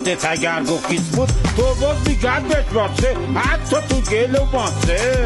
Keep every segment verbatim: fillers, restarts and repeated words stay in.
اگر گفت بود تو باز میگرد بشواسه حتی تو گل و ماسه.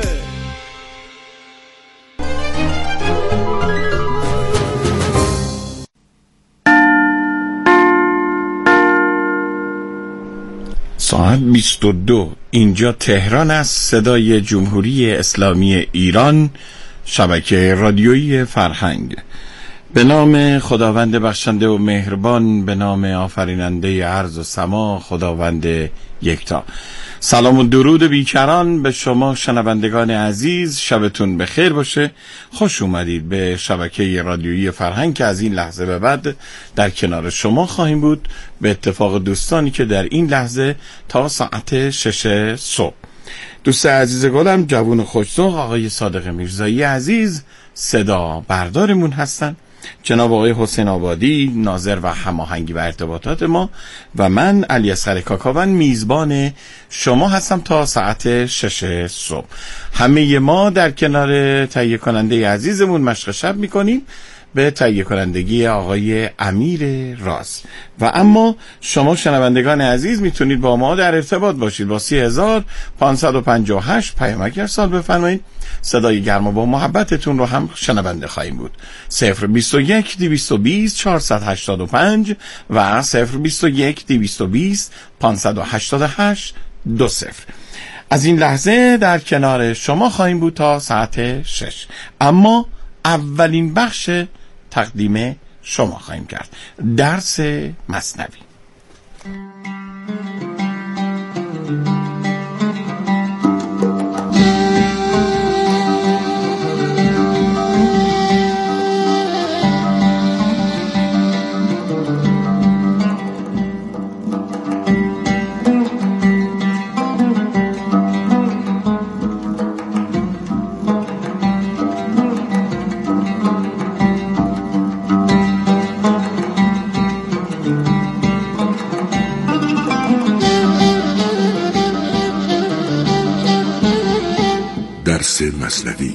ساعت بیست و دو، اینجا تهران است، صدای جمهوری اسلامی ایران، شبکه رادیویی فرهنگ. به نام خداوند بخشنده و مهربان، به نام آفریننده ارض و سما، خداوند یکتا. سلام و درود بیکران به شما شنوندگان عزیز، شبتون بخیر باشه. خوش اومدید به شبکه رادیویی فرهنگ که از این لحظه به بعد در کنار شما خواهیم بود، به اتفاق دوستانی که در این لحظه تا ساعت شش صبح. دوست عزیز گلم، جوون خوش‌ذوق، آقای صادق میرزایی عزیز صدا بردارمون هستن، جناب آقای حسین آبادی ناظر و هماهنگی و ارتباطات ما، و من علی اصغر کاکاوند میزبان شما هستم تا ساعت شش صبح. همه ما در کنار تهیه کننده عزیزمون مشق شب میکنیم به تهیه کنندگی آقای امیر راز. و اما شما شنوندگان عزیز میتونید با ما در ارتباط باشید با سی هزار پانصد و پنجاه و هشت پیامک ارسال بفرمایید. صدای گرم و با محبتتون رو هم شنونده خواهیم بود. صفر بیست و یک دویست و بیست چهارصد و هشتاد و پنج و صفر بیست و یک دویست و بیست پانصد و هشتاد و هشت دو صفر. از این لحظه در کنار شما خواهیم بود تا ساعت شش. اما اولین بخش تقدیم شما خواهیم کرد، درس مثنوی. درس مثنوی.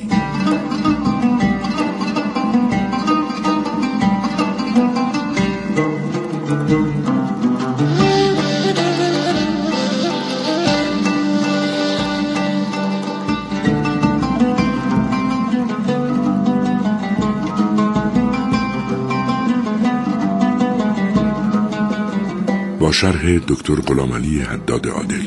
با شرح دکتر غلامعلی حداد عادل.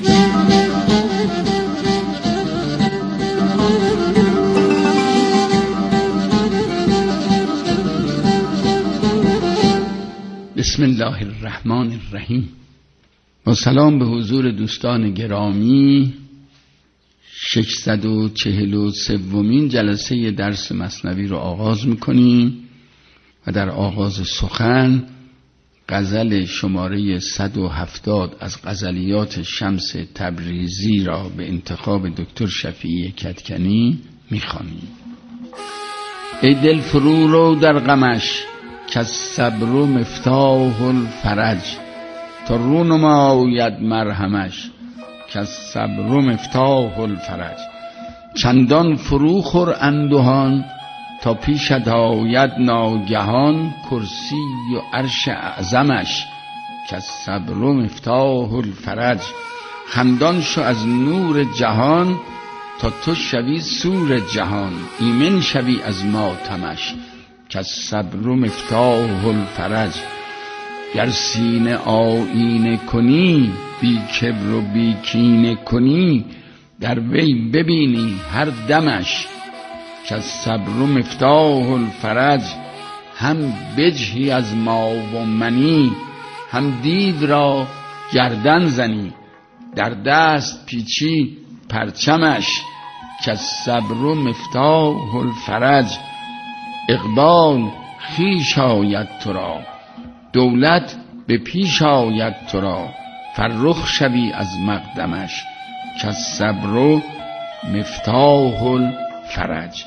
بسم الله الرحمن الرحیم. با سلام به حضور دوستان گرامی، ششصد و چهل و سومین جلسه درس مثنوی رو آغاز میکنیم و در آغاز سخن غزل شماره صد و هفتاد از غزلیات شمس تبریزی را به انتخاب دکتر شفیعی کدکنی میخوانیم. ای دل فرو رو در غمش، که صبر و مفتاح الفرج، تا رو نماید مرهمش، که صبر و مفتاح الفرج. چندان فرو خور اندوهان، تا پیشت آید ناگهان، کرسی و عرش اعظمش، که صبر و مفتاح الفرج. خندان شو از نور جهان، تا تو شوی سور جهان، ایمن شوی از ماتمش، که صبر و مفتاح الفرج. گر سینه آیینه کنی، بی کبر و بی کینه کنی، در وی ببینی هر دمش، که صبر و مفتاح الفرج. هم بجهی از ما و منی، هم دیو را گردن زنی، در دست پیچی پرچمش، که صبر و مفتاح الفرج. اقبال خویش آید تو را، دولت به پیش آید تو را، فرخ شوی از مقدمش، که صبر و مفتاح الفرج.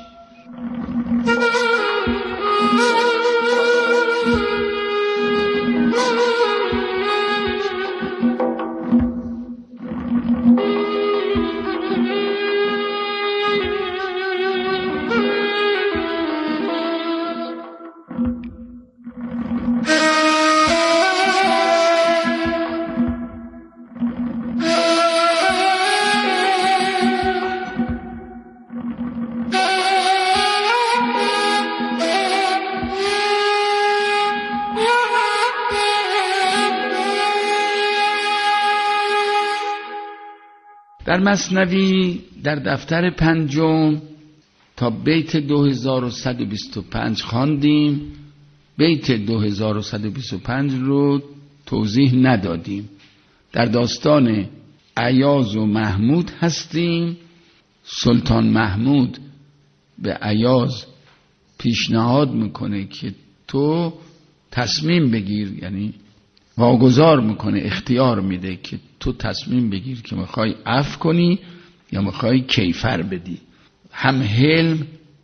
در مثنوی در دفتر پنجم تا بیت دو هزار و صد و بیست و پنج خواندیم. بیت دو هزار و صد و بیست و پنج رو توضیح ندادیم. در داستان ایاز و محمود هستیم. سلطان محمود به ایاز پیشنهاد میکنه که تو تصمیم بگیر، یعنی واگذار میکنه، اختیار میده که تو تصمیم بگیر که میخوای عفو کنی یا میخوای کیفر بدی. هم حلم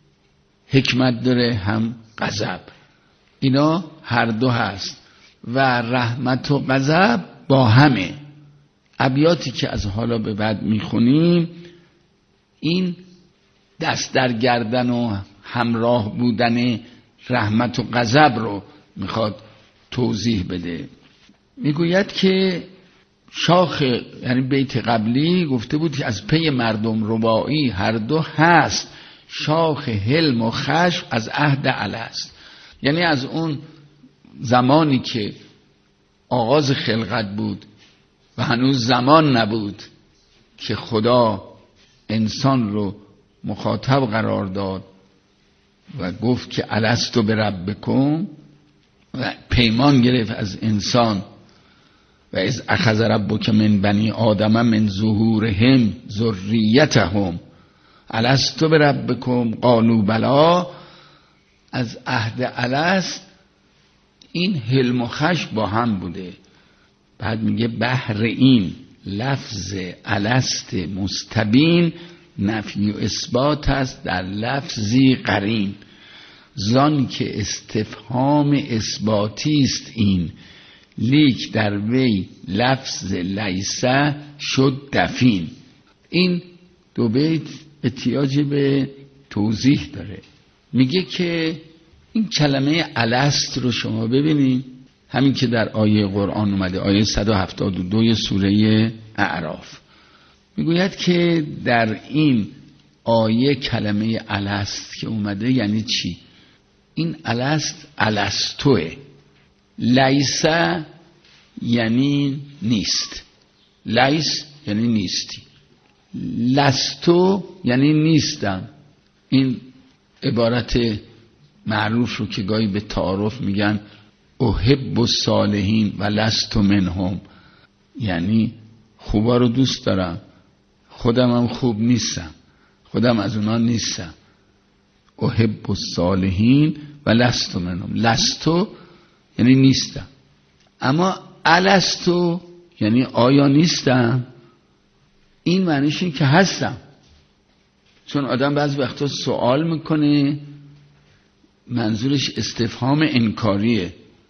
حکمت داره، هم غضب، اینا هر دو هست و رحمت و غضب با همه. ابیاتی که از حالا به بعد میخونیم این دست در گردن و همراه بودن رحمت و غضب رو میخواد توضیح بده. میگوید که شاخ، یعنی بیت قبلی گفته بود که از پی مردم رباعی هر دو هست، شاخ حلم و خشم از عهد الست. یعنی از اون زمانی که آغاز خلقت بود و هنوز زمان نبود که خدا انسان رو مخاطب قرار داد و گفت که الستو بربکم و پیمان گرفت از انسان و از اخذ ربک من بنی آدم من ظهورهم ذریتهم الستو بربکم قالوا بلی. از عهد الست این حلم و خشم با هم بوده. بعد میگه بهر این لفظ الست مستبین نفی و اثبات است در لفظی قرین، زان که استفهام اثباتی است این، لیک در وی لفظ لیسه شد دفین. این دو بیت احتیاج به توضیح داره. میگه که این کلمه الست رو شما ببینید، همین که در آیه قرآن اومده، آیه صد و هفتاد و دو سوره اعراف، میگوید که در این آیه کلمه الست که اومده یعنی چی؟ این الست الستوه، لیسه یعنی نیست، لیس یعنی نیستی، لستو یعنی نیستم. این عبارت معروف رو که گاهی به تعارف میگن احب الصالحین و لست منهم، یعنی خوبا رو دوست دارم، خودم هم خوب نیستم، خودم از اونا نیستم. احب الصالحین و لست منهم، لستو یعنی نیستم، اما الستو یعنی آیا نیستم؟ این معنیش این که هستم. چون آدم بعضی وقتا سوال میکنه منظورش استفهام انکاریه.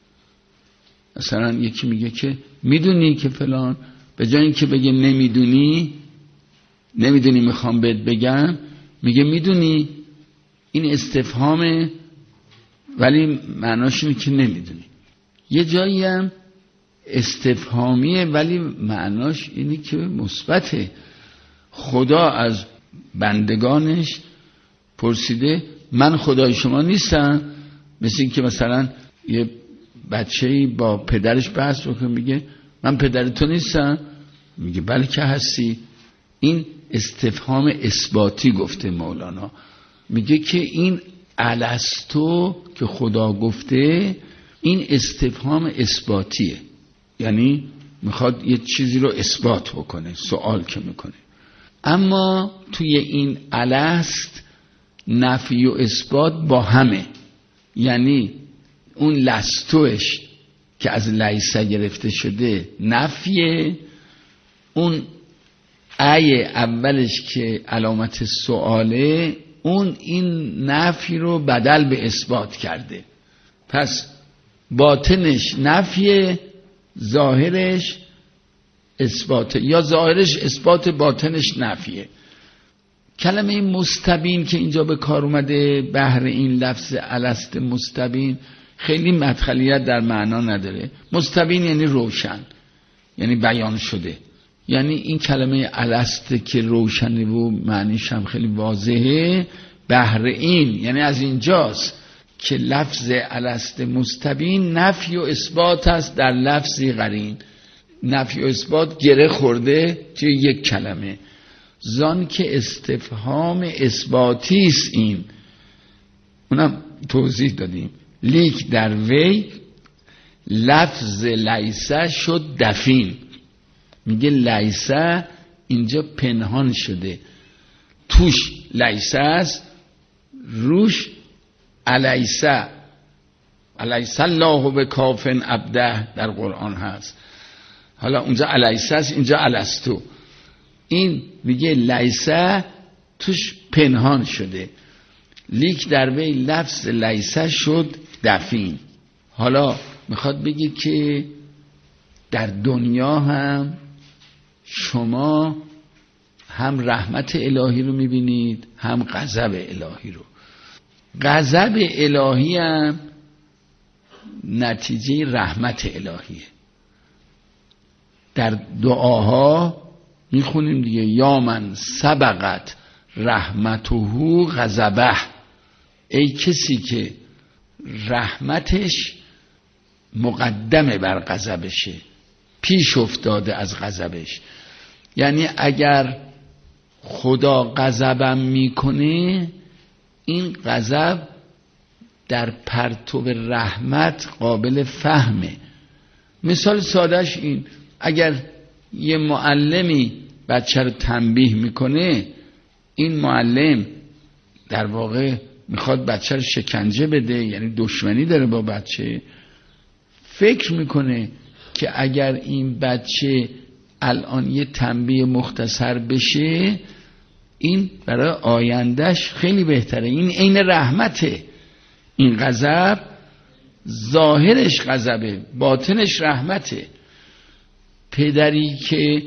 مثلا یکی میگه که میدونی که فلان، به جای اینکه بگه نمیدونی، نمیدونی میخوام بهت بگم، میگه میدونی. این استفهامه ولی معناش اینه که نمیدونی. یه جایی هم استفهامیه ولی معناش اینه که مثبته. خدا از بندگانش پرسیده من خدای شما نیستم؟ مثل این که مثلا یه بچه‌ای با پدرش بحث بکنه، میگه من پدر تو نیستم؟ میگه بله که هستی. این استفهام اثباتی گفته مولانا. میگه که این الستو که خدا گفته این استفهام اثباتیه، یعنی میخواد یه چیزی رو اثبات بکنه، سوال که میکنه. اما توی این الست نفی و اثبات با همه، یعنی اون لستوش که از لیسه گرفته شده نفیه، اون ای اولش که علامت سواله اون این نفی رو بدل به اثبات کرده. پس باطنش نفیه، ظاهرش اثباته، یا ظاهرش اثبات، باطنش نفیه. کلمه مستبین که اینجا به کار اومده بهر این لفظ الست مستبین خیلی مدخلیت در معنا نداره. مستبین یعنی روشن، یعنی بیان شده. یعنی این کلمه الست که روشنه و معنیش هم خیلی واضحه، بهر این یعنی از اینجاست که لفظ الست مستبین نفی و اثبات است در لفظی قرین. نفی و اثبات گره خورده توی یک کلمه. زان که استفهام اثباتی است این، اونم توضیح دادیم. لیک در وی لفظ لیسه شد دفین. میگه لیسه اینجا پنهان شده، توش لیسه است، روش الیسه، الیسه الله به کافن عبده در قرآن هست. حالا اونجا الیسه است، اینجا الستو. این میگه لیسه توش پنهان شده، لیک در وی لفظ لیسه شد دفین. حالا میخواد بگه که در دنیا هم شما هم رحمت الهی رو میبینید، هم غضب الهی رو. غضب الهی هم نتیجه رحمت الهیه. در دعاها میخونیم دیگه، یا من سبقت رحمته غضبه، ای کسی که رحمتش مقدمه بر غضبشه، پیش افتاده از غضبش. یعنی اگر خدا غضبم میکنه، این غضب در پرتو رحمت قابل فهمه. مثال سادهش این، اگر یه معلمی بچه رو تنبیه میکنه، این معلم در واقع میخواد بچه رو شکنجه بده، یعنی دشمنی داره با بچه. فکر میکنه که اگر این بچه الان یه تنبیه مختصر بشه، این برای آیندهش خیلی بهتره. این عین رحمته. این غضب ظاهرش غضبه، باطنش رحمته. پدری که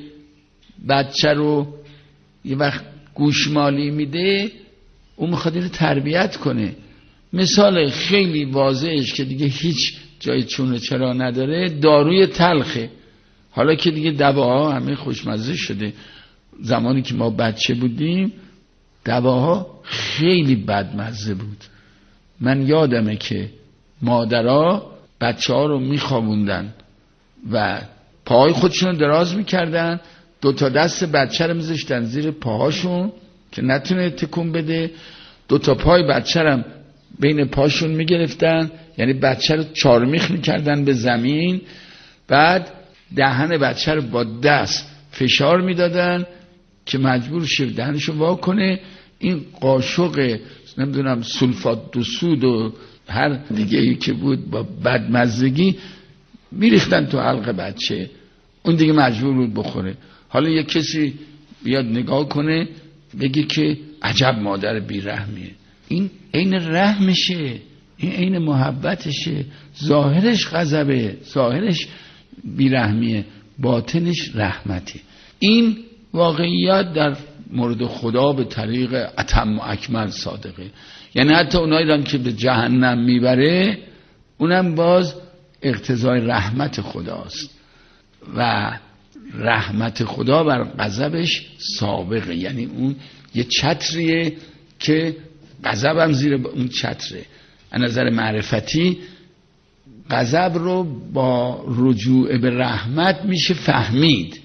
بچه رو یه وقت گوشمالی میده، اون میخواد اینو تربیت کنه. مثال خیلی واضحش که دیگه هیچ جای چونه چرا نداره، داروی تلخه. حالا که دیگه دواها همه خوشمزه شده، زمانی که ما بچه بودیم دواها خیلی بدمزه بود. من یادمه که مادرها بچه ها رو میخوابوندن و پاهای خودشون رو دراز میکردن، دو تا دست بچه رو میذاشتن زیر پاهاشون که نتونه تکون بده، دو تا پای بچه رو بین پاشون میگرفتن، یعنی بچه رو چارمیخ میکردن به زمین، بعد دهن بچه رو با دست فشار میدادن که مجبور شه دهنشو وا کنه. این قاشق نمیدونم سولفات دو سود و هر دیگه ای که بود با بدمزگی میریختن تو حلق بچه، اون دیگه مجبور بود بخوره. حالا یک کسی بیاد نگاه کنه بگه که عجب مادر بیرحمیه. این عین رحمشه، این عین محبتشه. ظاهرش غضبه، ظاهرش بیرحمیه، باطنش رحمته. این واقعیت در مورد خدا به طریق اتم و اکمل صادقه. یعنی حتی اونایی هم که به جهنم میبره، اونم باز اقتضای رحمت خداست و رحمت خدا بر غضبش سابقه. یعنی اون یه چتریه که غضبم زیر اون چتره. از نظر معرفتی غضب رو با رجوع به رحمت میشه فهمید.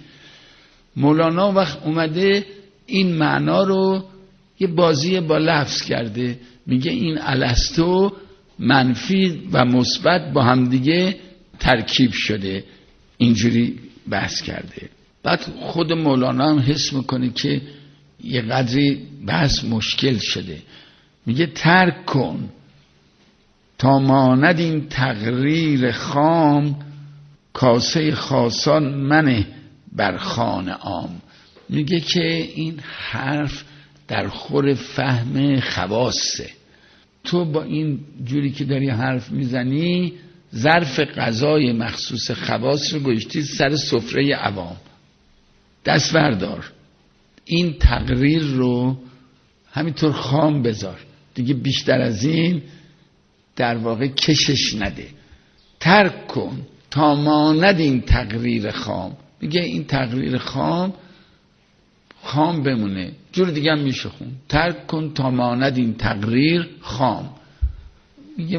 مولانا وقت اومده این معنا رو یه بازی با لفظ کرده، میگه این الستو منفی و مثبت با هم دیگه ترکیب شده، اینجوری بحث کرده. بعد خود مولانا هم حس میکنه که یه قدری بحث مشکل شده، میگه ترک کن تا ماند این تقریر خام، کاسه خاصان منه بر خوان عام. میگه که این حرف در خور فهم خواصه. تو با این جوری که داری حرف میزنی ظرف غذای مخصوص خواص رو گذاشتی سر سفره عوام. دست بردار، این تقریر رو همینطور خام بذار، دیگه بیشتر از این در واقع کشش نده. ترک کن تا ماند این تقریر خام. میگه این تقریر خام خام بمونه، جور دیگه هم میشه خون. ترک کن تا ماند این تقریر خام. میگه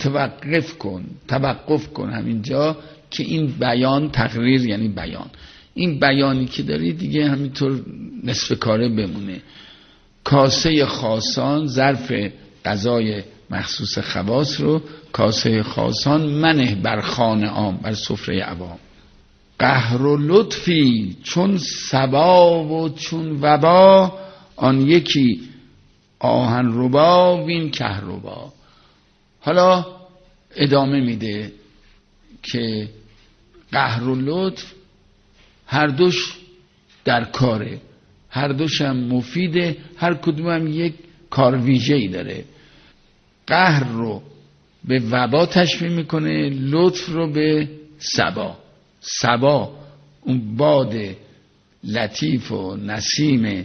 متوقف کن، توقف کن همینجا که این بیان، تقریر یعنی بیان، این بیانی که داری دیگه همینطور نصف کاره بمونه. کاسه خاصان، ظرف غذای مخصوص خواص رو کاسه خاصان منه بر خوان عام، بر سفره عوام. قهر و لطفی چون صبا و چون وبا، آن یکی آهن ربا وین کهربا. حالا ادامه میده که قهر و لطف هر دوش در کاره، هر دوش هم مفیده، هر کدوم هم یک کار ویژه‌ای داره. قهر رو به وبا تشبیه میکنه، لطف رو به صبا. صبا اون باد لطیف و نسیم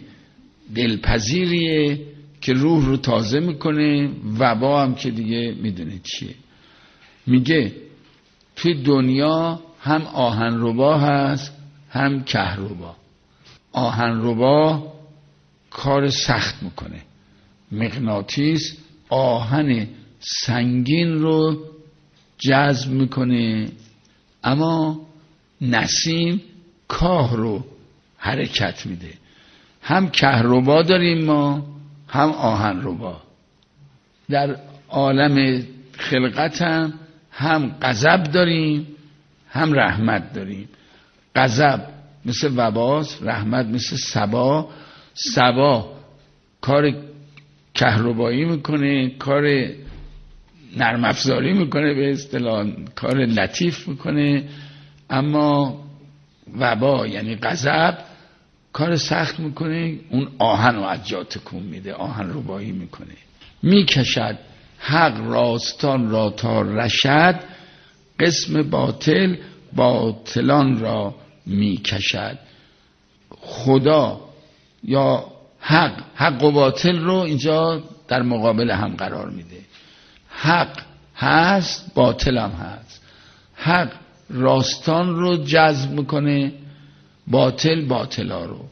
دلپذیریه که روح رو تازه میکنه. وبا هم که دیگه میدونید چیه. میگه توی دنیا هم آهنربا هست هم کهربا. آهنربا کار سخت میکنه، مغناطیس آهن سنگین رو جذب میکنه، اما نسیم کاه رو حرکت میده. هم کهربا داریم ما، هم آهنربا. در عالم خلقت هم هم غضب داریم هم رحمت داریم. غضب مثل وباست، رحمت مثل صبا. صبا کار کهربایی میکنه، کار نرم افزاری میکنه، به اصطلاح کار لطیف میکنه، اما وبا یعنی غضب کار سخت میکنه، اون آهن رو از جا تکون میده، آهن ربایی میکنه. میکشد حق راستان را تا رشد، قسم باطل باطلان را میکشد. خدا یا حق، حق و باطل رو اینجا در مقابل هم قرار میده. حق هست، باطل هم هست. حق راستان رو جذب میکنه، باطل باطلا رو.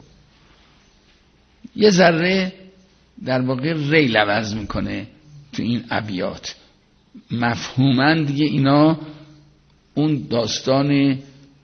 یه ذره در واقع ریل عوض میکنه تو این ابیات. مفهوماً دیگه اینا اون داستان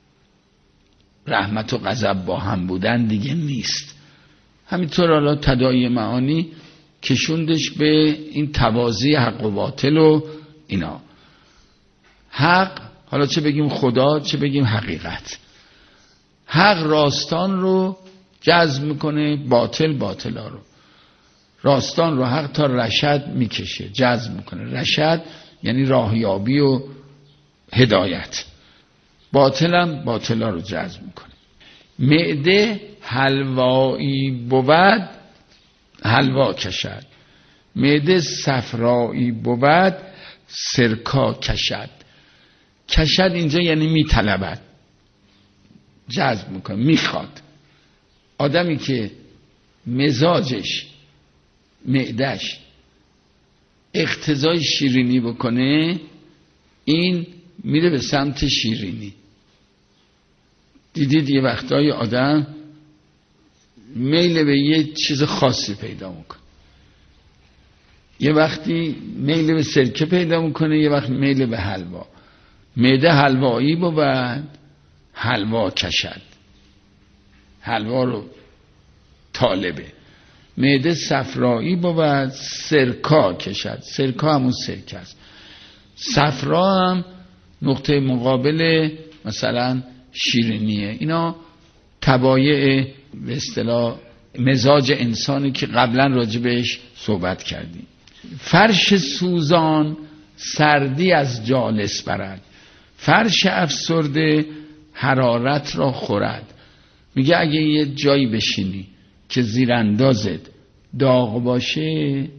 رحمت و غضب با هم بودن دیگه نیست. همینطور حالا تداعی معانی کشوندش به این توازی حق و باطل و اینا. حق، حالا چه بگیم خدا چه بگیم حقیقت، حق راستان رو جذب میکنه، باطل باطلا رو. راستان رو حق تا رشد میکشه، جذب میکنه. رشد یعنی راهیابی و هدایت. باطل هم باطلا رو جذب میکنه. معده حلوایی بود حلوا کشد، معده صفرایی بود سرکا کشد. کشد اینجا یعنی میطلبد، جذب میکنه، میخواد. آدمی که مزاجش معدش اقتضای شیرینی بکنه، این میره به سمت شیرینی. دیدید یه وقتای آدم میل به یه چیز خاصی پیدا میکنه، یه وقتی میل به سرکه پیدا میکنه، یه وقت میل به حلوا. معده حلوایی بود حلوا کشد، حلوا رو طالبه. معده صفرایی بود سرکا کشد، سرکا همون سرکه است. صفرا هم نقطه مقابل مثلا شیرینیه. اینا طبایع به اصطلاح مزاج انسانی که قبلا راجبش صحبت کردیم. فرش سوزان سردی از جالس برد، فرش افسرده حرارت را خورد. میگه اگه یه جایی بشینی که زیراندازت داغ باشه،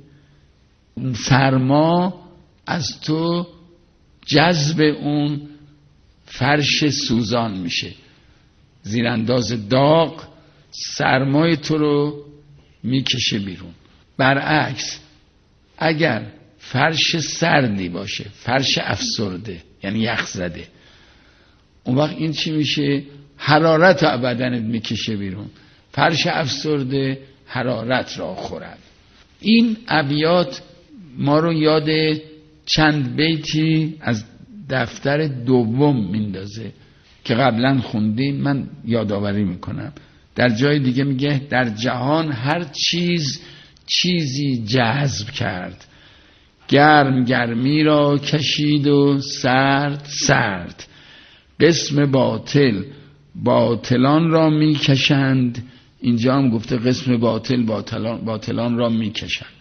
سرما از تو جذب اون فرش سوزان میشه. زیرانداز داغ سرمای تو رو میکشه بیرون. برعکس اگر فرش سردی باشه، فرش افسرده یعنی یخ زده، اون وقت این چی میشه؟ حرارت رو بدنت میکشه بیرون. فرش افسرده حرارت را خورد. این ابیات ما رو یاد چند بیتی از دفتر دوم میندازه. که قبلا خوندیم، من یادآوری میکنم. در جای دیگه میگه در جهان هر چیز چیزی جذب کرد، گرم گرمی را کشید و سرد سرد. قسم باطل باطلان را میکشند، اینجا هم گفته قسم باطل باطلان, باطلان را میکشند.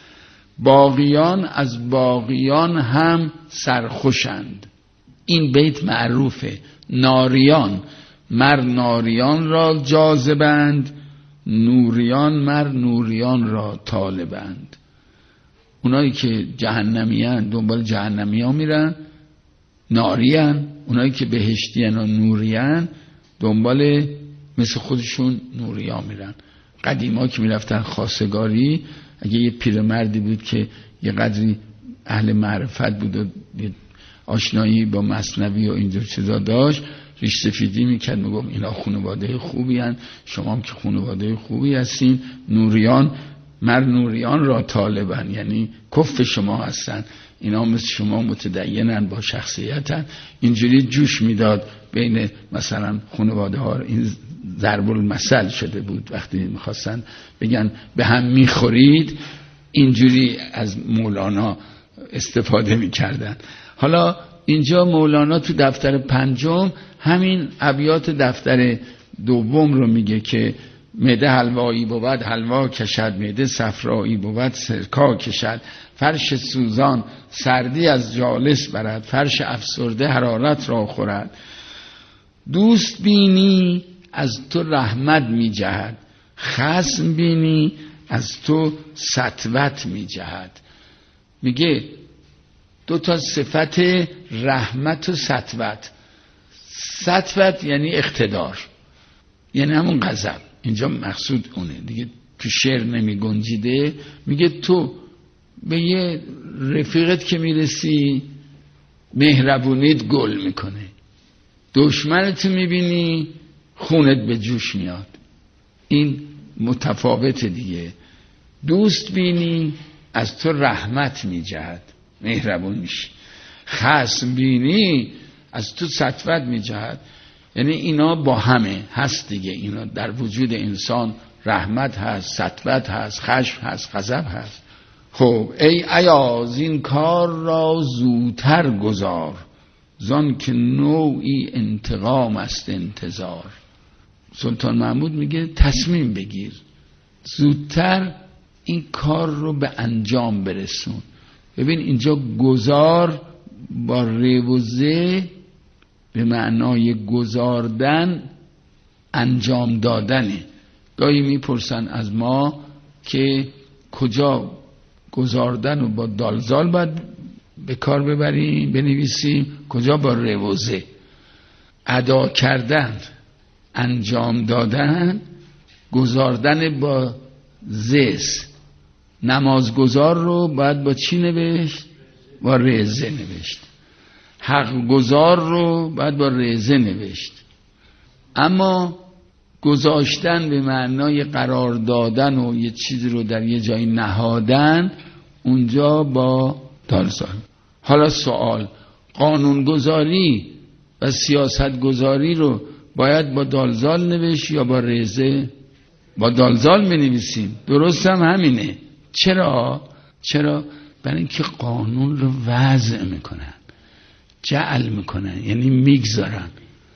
باقیان از باقیان هم سرخوشند. این بیت معروفه. ناریان مر ناریان را جاذبند، نوریان مر نوریان را طالبند. اونایی که جهنمیان دنبال جهنمی ها میرن ناریان، اونایی که بهشتیان و نوریان دنبال مثل خودشون نوریا میرن. قدیما که میرفتن خواستگاری، اگه یه پیرمردی بود که یه قدری اهل معرفت بود و آشنایی با مثنوی و اینجور چیزا داشت، ریش سفیدی میکرد، میگم اینا خانواده خوبی هن، شما هم که خانواده خوبی هستین. نوریان مر نوریان را طالبن، یعنی کف شما هستن، اینا مثل شما متدینن با شخصیتن. اینجوری جوش میداد بین مثلا خانواده ها. این ضرب المثل شده بود وقتی میخواستن بگن به هم میخورید، اینجوری از مولانا استفاده میکردن. حالا اینجا مولانا تو دفتر پنجم همین ابیات دفتر دوم رو میگه که معده حلوایی بود حلوا کشد، معده صفرایی بود سرکا کشد. فرش سوزان سردی از جالس برد، فرش افسرده حرارت را خورد. دوست بینی از تو رحمت می جهد، خصم بینی از تو سطوت می جهد. میگه دو تا صفت رحمت و سطوت. سطوت یعنی اقتدار، یعنی همون غضب. اینجا مقصود اونه دیگه، تو شعر نمی گنجیده. میگه تو به یه رفیقت که میرسی مهربونیت گل میکنه، دشمنت میبینی خونت به جوش میاد. این متفاوت دیگه. دوست بینی از تو رحمت میجهد، مهربون میشی. خصم بینی از تو سطوت میجهد، یعنی اینا با همه هست دیگه. اینا در وجود انسان رحمت هست، سطوت هست، خشم هست، غضب هست. خب ای ایاز این کار را زودتر گذار، زان که نوعی انتقام است انتظار. سلطان محمود میگه تصمیم بگیر، زودتر این کار رو به انجام برسون. ببین اینجا گذار با روزه به معنای گذاردن، انجام دادنه. گاهی میپرسن از ما که کجا گذاردن رو با دالزال باید به کار ببریم بنویسیم، کجا با روزه. ادا کردن، انجام دادن، گذاردن با زس. نمازگزار رو باید با چی نوشت؟ با رزه نوشت. حق گزار رو باید با رزه نوشت. اما گذاشتن به معنای قرار دادن و یه چیزی رو در یه جایی نهادن، اونجا با دالزال. حالا سوال، قانونگذاری و سیاستگذاری رو باید با دالزال نوشت یا با رزه؟ با دالزال بنویسیم. درست هم همینه. چرا؟ چرا؟ برای اینکه قانون رو وضع میکنن، جعل میکنن، یعنی میگذارن.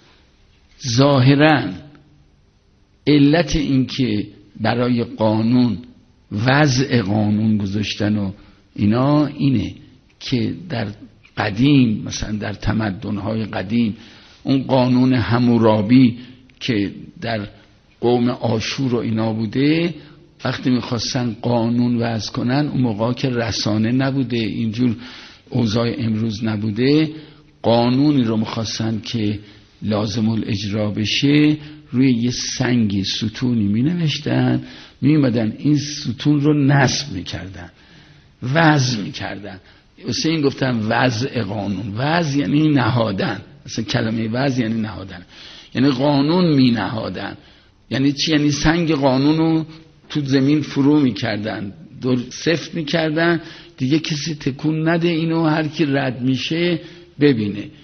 ظاهرا علت اینکه برای قانون وضع قانون گذاشتن و اینا اینه که در قدیم، مثلا در تمدن‌های قدیم، اون قانون حمورابی که در قوم آشور و اینا بوده، وقتی میخواستن قانون وضع کنن، اون موقع که رسانه نبوده، اینجور اوضاع امروز نبوده، قانونی رو میخواستن که لازم الاجرا بشه، روی یه سنگی ستونی می نوشتن، می اومدن این ستون رو نصب میکردن، وضع میکردن. واسه این گفتن وضع قانون. وضع یعنی نهادن. مثلا کلمه وضع یعنی نهادن، یعنی قانون می نهادن. یعنی چی؟ یعنی سنگ قانون رو تو زمین فرو میکردن، دور سفت میکردن، دیگه کسی تکون نده اینو، هر کی رد میشه ببینه.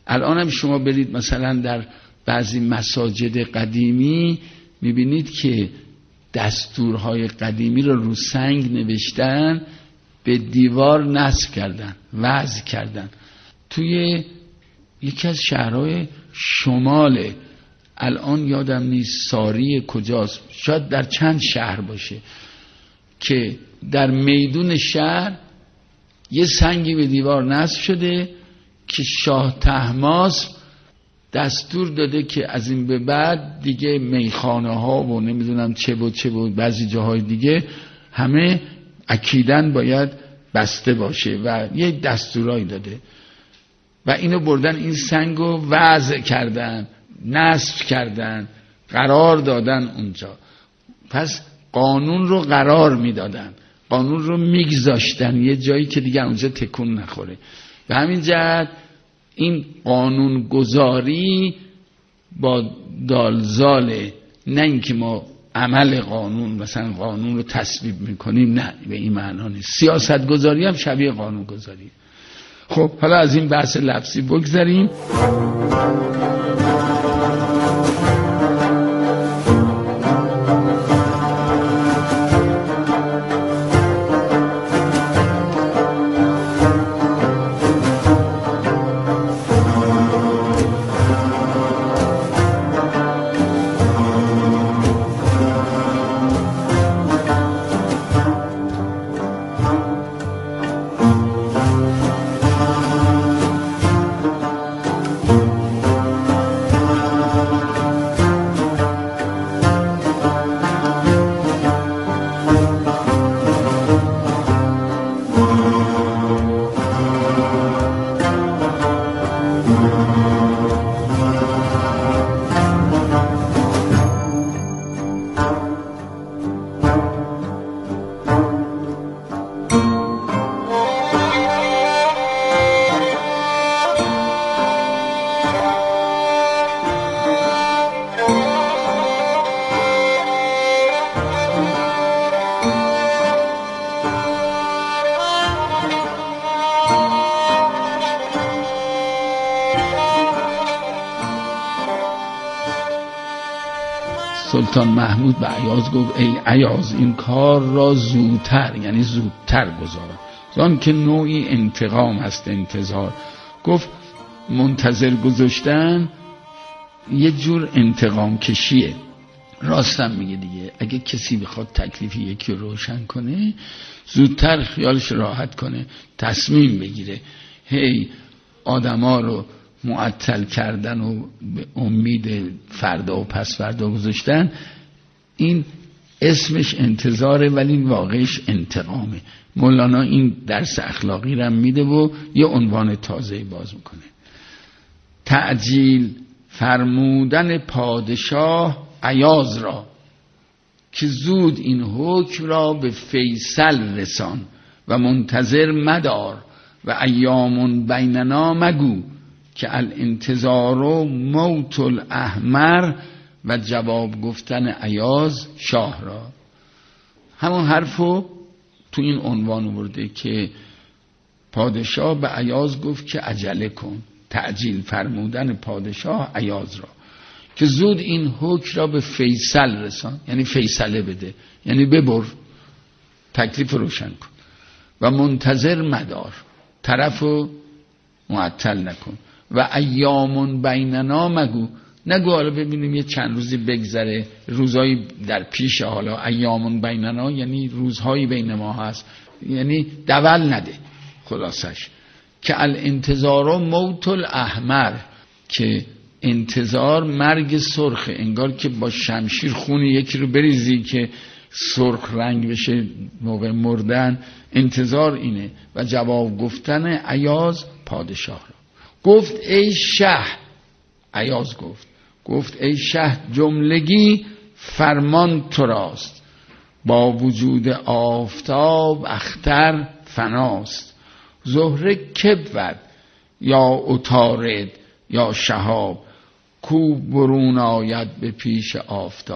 الان هم شما برید مثلا در بعضی مساجد قدیمی میبینید که دستورهای قدیمی رو رو سنگ نوشتن، به دیوار نصب کردن، وضع کردن. توی یکی از شهرهای شماله، الان یادم نیست ساری کجاست، شاید در چند شهر باشه، که در میدون شهر یه سنگی به دیوار نصب شده که شاه طهماسب دستور داده که از این به بعد دیگه میخانه ها و نمیدونم چه و چه و بعضی جاهای دیگه همه اکیدن باید بسته باشه و یه دستورایی داده و اینو بردن این سنگو وضع کردن، نصب کردن، قرار دادن اونجا. پس قانون رو قرار میدادن، قانون رو میگذاشتن یه جایی که دیگه اونجا تکون نخوره. به همین جهت این قانون گذاری با دالزاله، نه اینکه ما عمل قانون مثلا قانون رو تصویب میکنیم، نه به این معنا نیست. سیاست گذاری هم شبیه قانون گذاری. خب حالا از این بحث لفظی بگذاریم. سلطان محمود به ایاز گفت ای ایاز این کار را زودتر، یعنی زودتر گذار، زان که نوعی انتقام هست انتظار. گفت منتظر گذاشتن یه جور انتقام کشیه. راستم میگه دیگه، اگه کسی بخواد تکلیف یکی رو روشن کنه زودتر خیالش راحت کنه، تصمیم بگیره. هی آدما رو معطل کردن و به امید فردا و پس فردا گذاشتن، این اسمش انتظاره ولی واقعش انتقامه. مولانا این درس اخلاقی رو میده و یه عنوان تازه باز میکنه. تعجیل فرمودن پادشاه ایاز را، که زود این حکم را به فیصل رسان و منتظر مدار و ایامون بیننا مگو، که الانتظار و موت الاحمر و جواب گفتن ایاز شاه را. همون حرفو تو این عنوان برده که پادشاه به ایاز گفت که عجله کن، تعجیل فرمودن پادشاه ایاز را که زود این حکم را به فیصل رسان، یعنی فیصله بده، یعنی ببر، تکلیف روشن کن. و منتظر مدار، طرفو معطل نکن. و ایامون بیننا مگو، نگو حالا ببینیم یه چند روزی بگذره، روزایی در پیش، حالا ایامون بیننا یعنی روزهایی بین ما هست، یعنی دول نده. خلاصش که الانتظار موت الاحمر، که انتظار مرگ سرخه، انگار که با شمشیر خون یکی رو بریزی که سرخ رنگ بشه موقع مردن، انتظار اینه. و جواب گفتن ایاز پادشاه را. گفت ای شه، ایاز گفت گفت ای شه جملگی فرمان تو راست، با وجود آفتاب اختر فناست. زهره کبود یا عطارد یا شهاب، کو برون آید به پیش آفتاب.